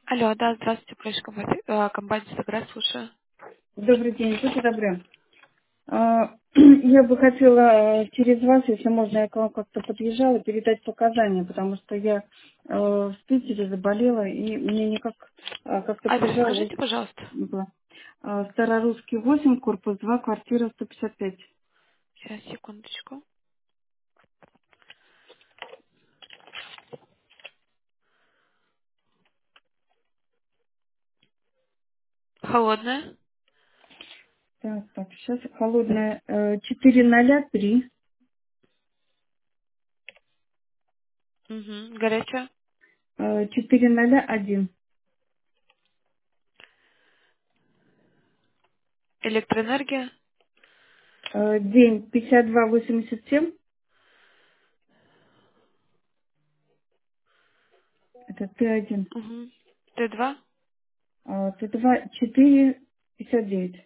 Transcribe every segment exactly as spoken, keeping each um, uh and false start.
Алло, да, здравствуйте, прошу компания, э, компания «Сагра», слушаю. Добрый день, будьте добры. А, Я бы хотела э, через вас, если можно, я к вам как-то подъезжала, передать показания, потому что я э, в Питере заболела, и мне никак а, как-то Адрес приезжала. Вот, скажите, пожалуйста. было. А, Старорусский восемь, корпус два, квартира сто пятьдесят пять. Сейчас, секундочку. Холодная. Так, так, сейчас холодная э, четыре ноль три, Угу. Горячая. э, четыре ноль один, Электроэнергия. э, день пятьдесят два восемьдесят семь, это Т один, Угу. Т два. э, Т два четыре пятьдесят девять.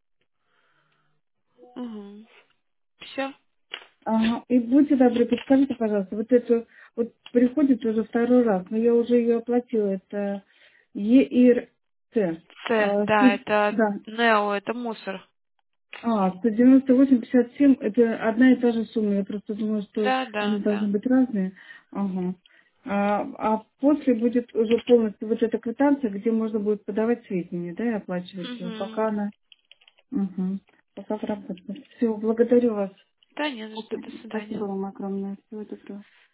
Угу. Все. Ага. И будьте добры, подскажите, пожалуйста, вот эту, вот приходит уже второй раз, но я уже ее оплатила, это ЕИРТ. С, А, да, сто- это да. Нео, это мусор. А, сто девяносто восемь пятьдесят семь, это одна и та же сумма, я просто думаю, что Да, да, они должны да. быть разные. Ага. А, а после будет уже полностью вот эта квитанция, где можно будет подавать сведения, да, и оплачивать ее, Угу. пока она, угу, пока в работе. Все, благодарю вас. Да, не за что, до Спасибо свидания. вам огромное. Всего доброго.